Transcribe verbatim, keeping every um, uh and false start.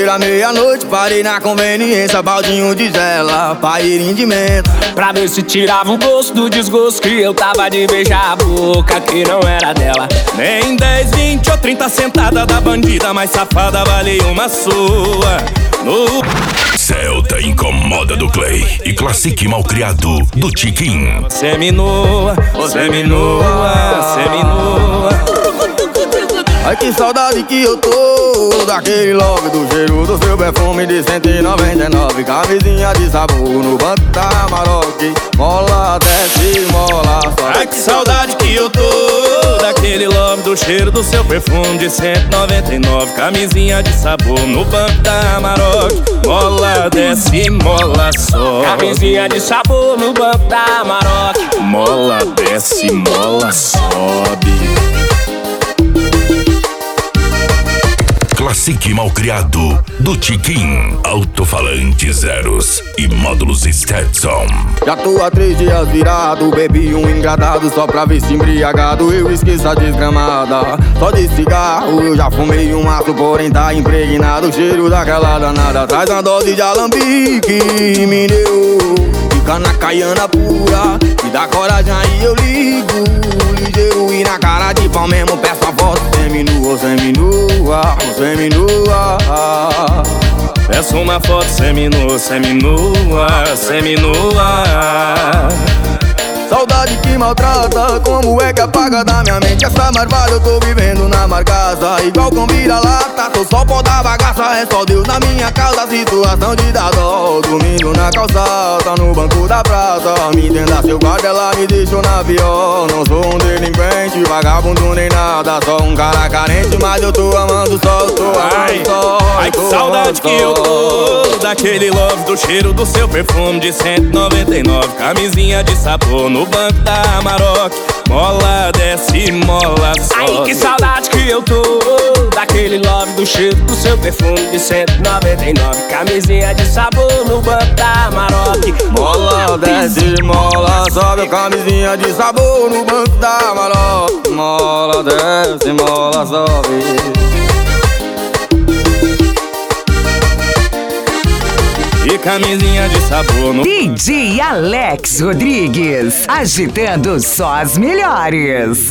Segunda-feira, meia-noite, parei na conveniência, baldinho de gela, paeirinho de menta, pra ver se tirava o gosto do desgosto que eu tava de beijar a boca que não era dela. Nem dez, vinte ou trinta sentada da bandida mais safada vale uma sua. No... Celta incomoda do Clay e Classique Malcriado do Tiquinho. Seminua, seminua, seminua. Ai que saudade que eu tô daquele love, do cheiro do seu perfume de cento e noventa e nove. Camisinha de sabor no banco da Maroc, mola, desce, mola, sobe. Ai que saudade que eu tô daquele love, do cheiro do seu perfume de cento e noventa e nove. Camisinha de sabor no banco da Maroc, mola, desce, mola, sobe. Camisinha de sabor no banco da Maroc, mola, desce, mola, sobe. Classique Malcriado do Tiquinho. Alto-falante zeros e módulos Stetson. Já tô há três dias virado, bebi um engradado só pra ver se embriagado eu esqueço a desgramada. Só de cigarro eu já fumei um maço, porém tá impregnado o cheiro daquela danada. Traz uma dose de alambique, me deu, fica na caiana pura, me dá coragem aí eu ligo. Ligeiro e na cara de pau mesmo, peço a foto seminua, seminua, seminua. Peço uma foto seminua, seminua, seminua. Saudade que maltrata, como é que apaga da minha mente essa marvada? Eu tô vivendo na marcasa, igual com vira-lata. Tô só pó da bagaça, é só Deus na minha causa. Situação de dar dó, domingo na calçada, no banco da praça. Me entenda seu guarda, ela me deixou na pior. Não sou um delinquente, vagabundo nem nada, só um cara carente, mas eu tô amando só, eu tô amando só. Ai que saudade que eu tô daquele love, do cheiro do seu perfume de cento e noventa e nove. Camisinha de sabor no banco da Maroc, mola, desce, mola, sobe. Ai que saudade que eu tô daquele love, do cheiro do seu perfume de cento e noventa e nove. Camisinha de sabor no banco da Maroc, mola, desce, mola, sobe. Camisinha de sabor no banco da Maroc, mola, desce, mola, sobe. E camisinha de sabor no... D J Alex Rodrigues, agitando só as melhores.